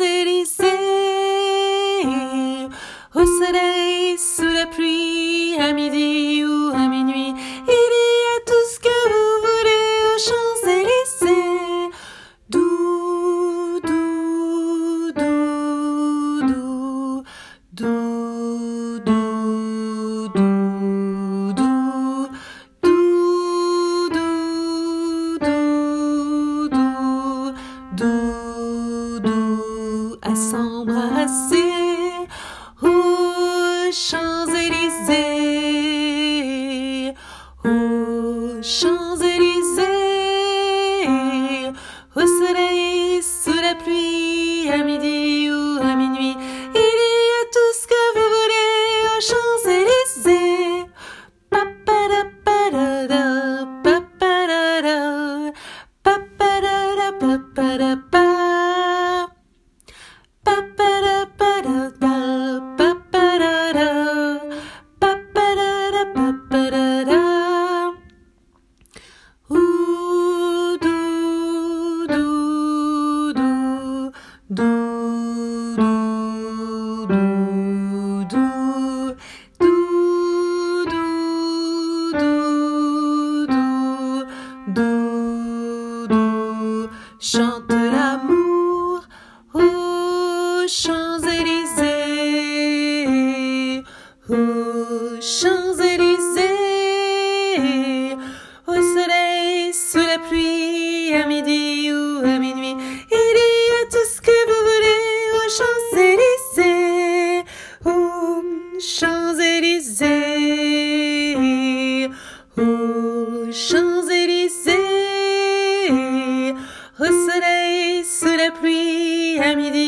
Champs-Élysées, au soleil, sous la pluie, à midi ou à minuit, il y a tout ce que vous voulez aux Champs-Élysées. Dou, dou, dou, dou, dou, dou, dou, dou, dou, dou, dou, à s'embrasser aux Champs-Élysées, aux Champs-Élysées, au soleil, sous la pluie, à midi ou à minuit, il y a tout ce que vous voulez aux Champs-Élysées. Pa-pa-da-pa-da-da, pa-pa-da-da, pa-pa-da-da, pa-pa-da-pa. Chante l'amour aux Champs-Élysées, aux Champs-Élysées, au soleil, sous la pluie, à midi ou à minuit, il y a tout ce que vous voulez aux Champs-Élysées, aux Champs-Élysées, aux Champs-Élysées, au soleil, sous la pluie, à midi